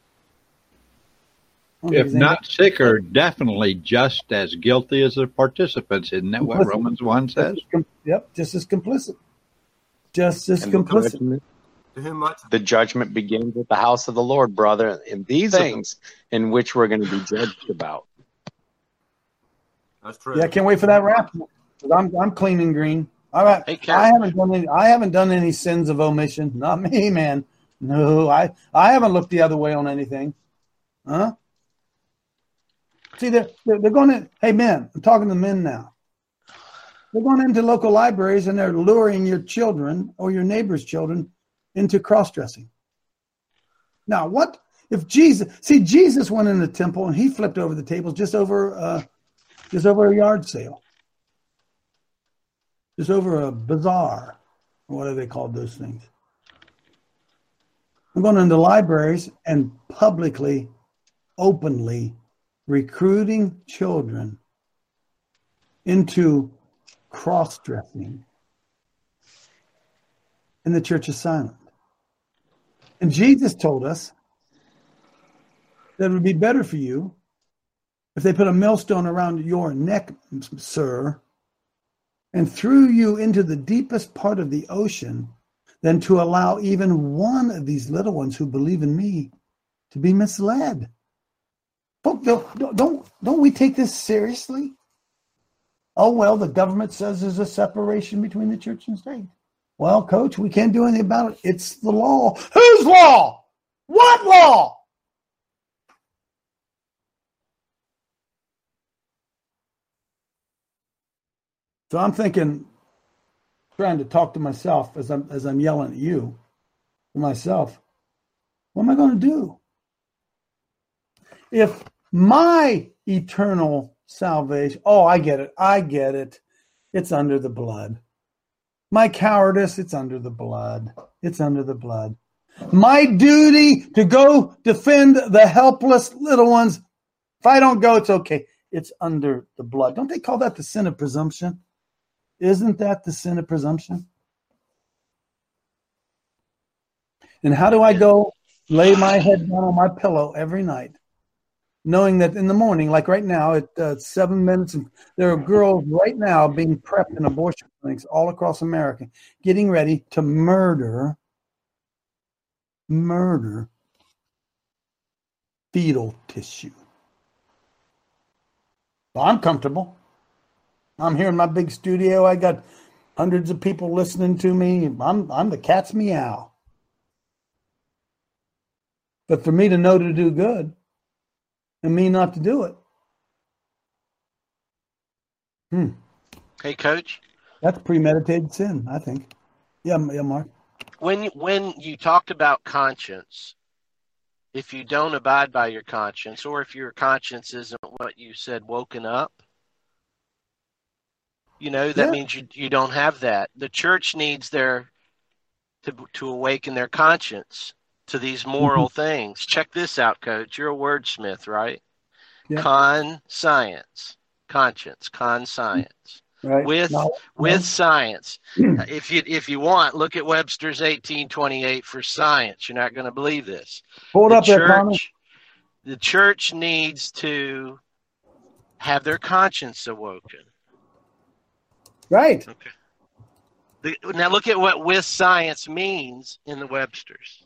If not sicker, definitely just as guilty as the participants. Isn't that what Complicit. Romans one says? Yep, just as complicit. Just as And complicit. judgment- To whom much The judgment begins at the house of the Lord, brother, and these things in which we're going to be judged about. That's true. Yeah, I can't wait for that rap. I'm I'm clean and green. All right, Hey, Karen. I haven't done any. I haven't done any sins of omission. Not me, man. No, I I haven't looked the other way on anything. Huh? See, they're they're, they're going to. Hey, men, I'm talking to men now. They're going into local libraries and they're luring your children or your neighbor's children into cross-dressing. Now, what if Jesus? See, Jesus went in the temple and he flipped over the tables just over, uh, just over a yard sale, just over a bazaar, or what are they called those things? I'm going into libraries and publicly, openly recruiting children into cross-dressing, and the church is silent. And Jesus told us that it would be better for you if they put a millstone around your neck, sir, and threw you into the deepest part of the ocean than to allow even one of these little ones who believe in me to be misled. Don't, don't, don't, don't we take this seriously? Oh, well, the government says there's a separation between the church and state. Well, Coach, we can't do anything about it. It's the law. Whose law? What law? So I'm thinking, trying to talk to myself as I'm as I'm yelling at you, to myself, what am I going to do? If my eternal salvation, oh, I get it, I get it. It's under the blood. My cowardice, it's under the blood. It's under the blood. My duty to go defend the helpless little ones, if I don't go, it's okay. It's under the blood. Don't they call that the sin of presumption? Isn't that the sin of presumption? And how do I go lay my head down on my pillow every night knowing that in the morning, like right now at uh, seven minutes, and there are girls right now being prepped in abortion clinics all across America, getting ready to murder, murder fetal tissue. Well, I'm comfortable. I'm here in my big studio. I got hundreds of people listening to me. I'm I'm the cat's meow. But for me to know to do good and me not to do it. Hmm. Hey, Coach. That's premeditated sin, I think. Yeah, yeah, Mark. When when you talked about conscience, if you don't abide by your conscience, or if your conscience isn't what you said, woken up, you know, that Yeah. means you you don't have that. The church needs their to to awaken their conscience to these moral Mm-hmm. things. Check this out, Coach. You're a wordsmith, right? Yeah. Con science, conscience, con science. Right. With No, with no. science. If you if you want, look at Webster's eighteen twenty-eight for science. You're not going to believe this. Hold the up there, church, Connor. the church needs to have their conscience awoken. Right. Okay. The, now look at what with science means in the Webster's.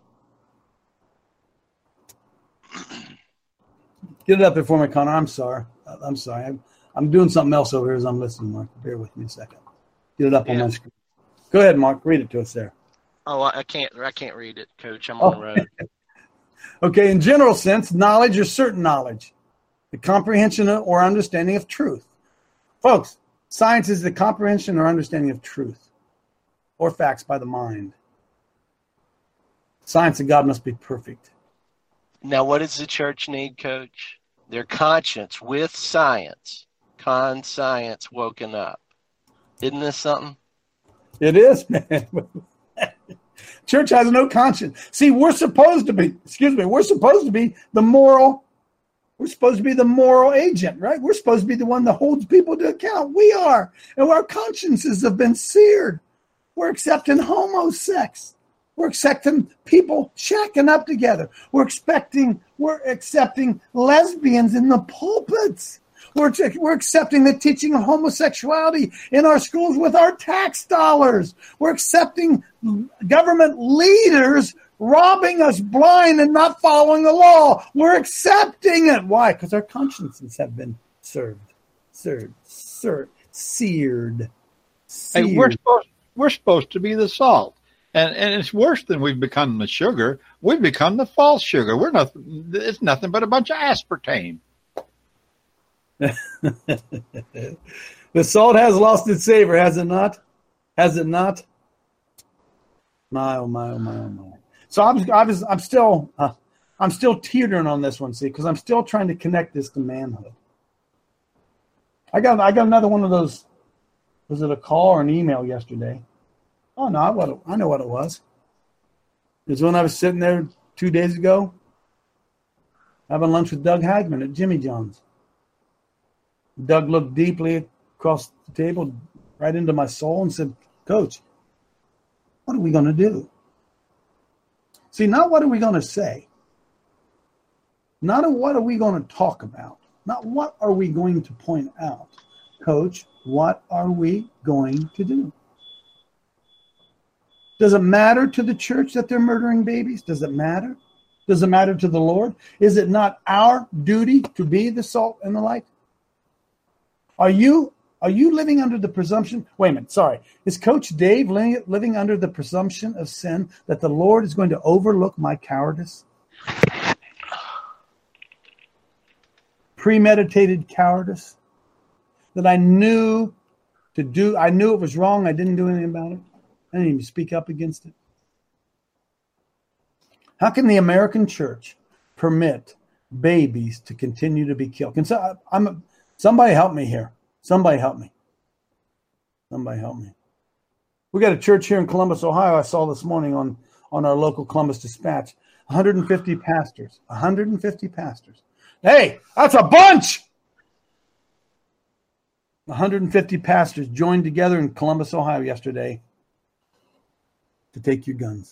Get it up there for me, Connor. I'm sorry. I'm sorry. I'm, I'm doing something else over here as I'm listening, Mark. Bear with me a second. Get it up Yeah. on my screen. Go ahead, Mark. Read it to us there. Oh, I I can't. I can't read it, Coach. I'm on the road. Okay, in general sense, knowledge is certain knowledge, the comprehension or understanding of truth. Folks, science is the comprehension or understanding of truth or facts by the mind. Science of God must be perfect. Now, what does the church need, Coach? Their conscience with science, con science woken up. Isn't this something? It is, man. Church has no conscience. See, we're supposed to be, excuse me, we're supposed to be the moral, we're supposed to be the moral agent, right? We're supposed to be the one that holds people to account. We are. And our consciences have been seared. We're accepting homosex. We're accepting people shacking up together. We're expecting, we're accepting lesbians in the pulpits. We're, we're accepting the teaching of homosexuality in our schools with our tax dollars. We're accepting government leaders robbing us blind and not following the law. We're accepting it. Why? Because our consciences have been served, served, served, seared. seared. Hey, we're supposed we're supposed to be the salt. And and it's worse than we've become the sugar. We've become the false sugar. We're nothing. It's nothing but a bunch of aspartame. The salt has lost its savor, has it not? Has it not? My oh my oh my oh my. So I'm I was I'm still uh, I'm still teetering on this one, see, because I'm still trying to connect this to manhood. I got I got another one of those. Was it a call or an email yesterday? Oh no, I, what, I know what it was. It was when I was sitting there two days ago having lunch with Doug Hagman at Jimmy John's. Doug looked deeply across the table, right into my soul, and said, "Coach, what are we going to do?" See, not what are we going to say. Not what are we going to talk about. Not what are we going to point out. Coach, what are we going to do? Does it matter to the church that they're murdering babies? Does it matter? Does it matter to the Lord? Is it not our duty to be the salt and the light? Are you are you living under the presumption? Wait a minute, sorry. Is Coach Dave living, living under the presumption of sin that the Lord is going to overlook my cowardice? Premeditated cowardice? That I knew to do, I knew it was wrong, I didn't do anything about it. I didn't even speak up against it. How can the American church permit babies to continue to be killed? Can so, I'm a, somebody help me here. Somebody help me. Somebody help me. We got a church here in Columbus, Ohio. I saw this morning on, on our local Columbus Dispatch. one hundred fifty pastors. one hundred fifty pastors. Hey, that's a bunch. one hundred fifty pastors joined together in Columbus, Ohio yesterday to take your guns.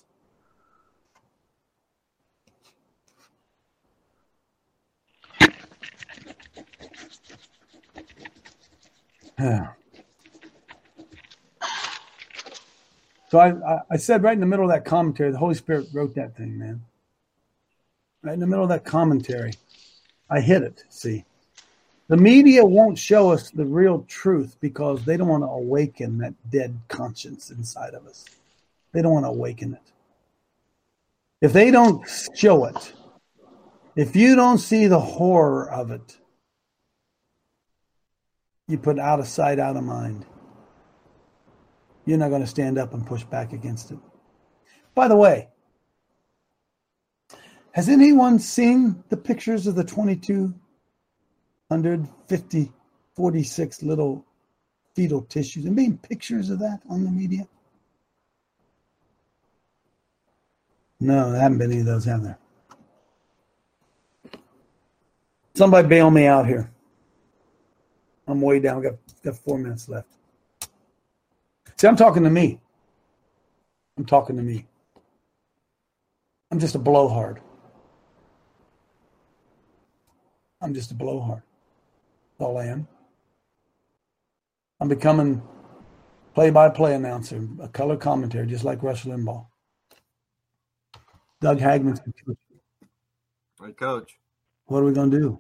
Yeah. So I, I, I said right in the middle of that commentary, the Holy Spirit wrote that thing, man. Right in the middle of that commentary, I hit it, see. The media won't show us the real truth because they don't want to awaken that dead conscience inside of us. They don't want to awaken it. If they don't show it, if you don't see the horror of it, you put out of sight, out of mind. You're not going to stand up and push back against it. By the way, has anyone seen the pictures of the twenty-two fifty, forty-six little fetal tissues? And being pictures of that on the media? No, there haven't been any of those, have there? Somebody bail me out here. I'm way down. I've got, got four minutes left. See, I'm talking to me. I'm talking to me. I'm just a blowhard. I'm just a blowhard. That's all I am. I'm becoming play-by-play announcer, a color commentary, just like Rush Limbaugh. Doug Hagman's coach. Hey, Coach. What are we going to do?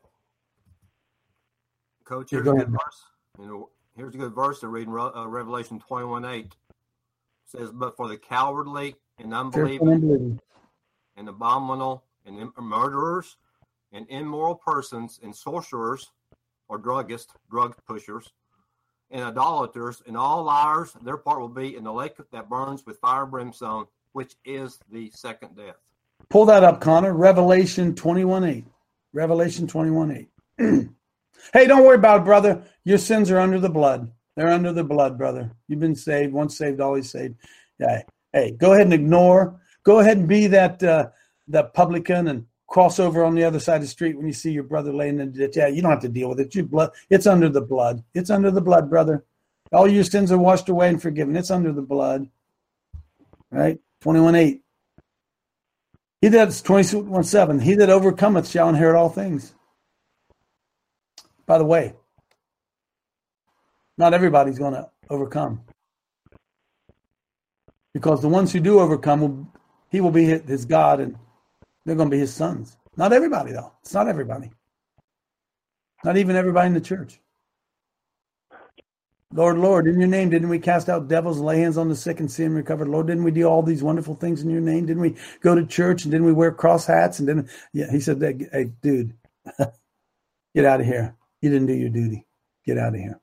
Coach, Yeah, here's go a good ahead. verse. You know, here's a good verse to read in Re- uh, Revelation twenty-one eight. It says, "But for the cowardly and Fearful unbelieving and unbelieving. and abominable and im- murderers and immoral persons and sorcerers or druggists, drug pushers, and idolaters and all liars, their part will be in the lake that burns with fire and brimstone, which is the second death." Pull that up, Connor. Revelation twenty-one eight. Revelation twenty-one eight. Hey, don't worry about it, brother. Your sins are under the blood. They're under the blood, brother. You've been saved. Once saved, always saved. Yeah. Hey, go ahead and ignore. Go ahead and be that uh, that publican and cross over on the other side of the street when you see your brother laying in the ditch. Yeah, you don't have to deal with it. Your blood, it's under the blood. It's under the blood, brother. All your sins are washed away and forgiven. It's under the blood. Right? twenty-one eight. He that's twenty-one seven. He that overcometh shall inherit all things. By the way, not everybody's going to overcome. Because the ones who do overcome, will, he will be his God and they're going to be his sons. Not everybody, though. It's not everybody. Not even everybody in the church. Lord, Lord, in your name, didn't we cast out devils, lay hands on the sick and see them recovered? Lord, didn't we do all these wonderful things in your name? Didn't we go to church and didn't we wear cross hats? And then, yeah, he said, hey, dude, get out of here. You didn't do your duty. Get out of here.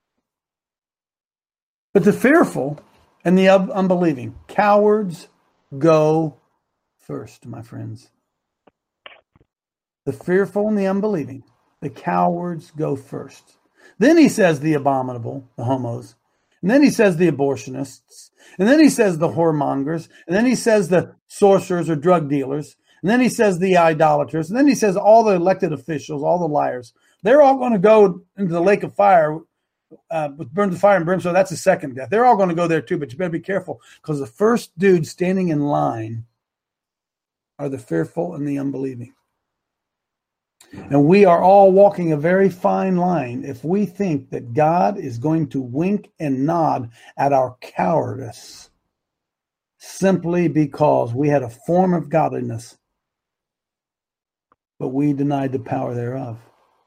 But the fearful and the unbelieving, cowards go first, my friends. The fearful and the unbelieving, the cowards go first. Then he says the abominable, the homos. And then he says the abortionists. And then he says the whoremongers. And then he says the sorcerers or drug dealers. And then he says the idolaters. And then he says all the elected officials, all the liars. They're all going to go into the lake of fire uh, with burns of fire and brimstone. That's the second death. They're all going to go there too, but you better be careful because the first dude standing in line are the fearful and the unbelieving. And we are all walking a very fine line if we think that God is going to wink and nod at our cowardice simply because we had a form of godliness, but we denied the power thereof.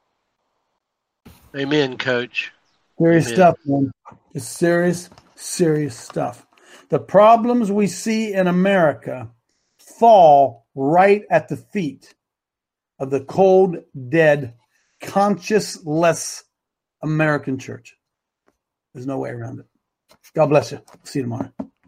Amen, Coach. Serious Amen. stuff, man. It's serious, serious stuff. The problems we see in America fall right at the feet of the cold, dead, conscienceless American church. There's no way around it. God bless you. See you tomorrow.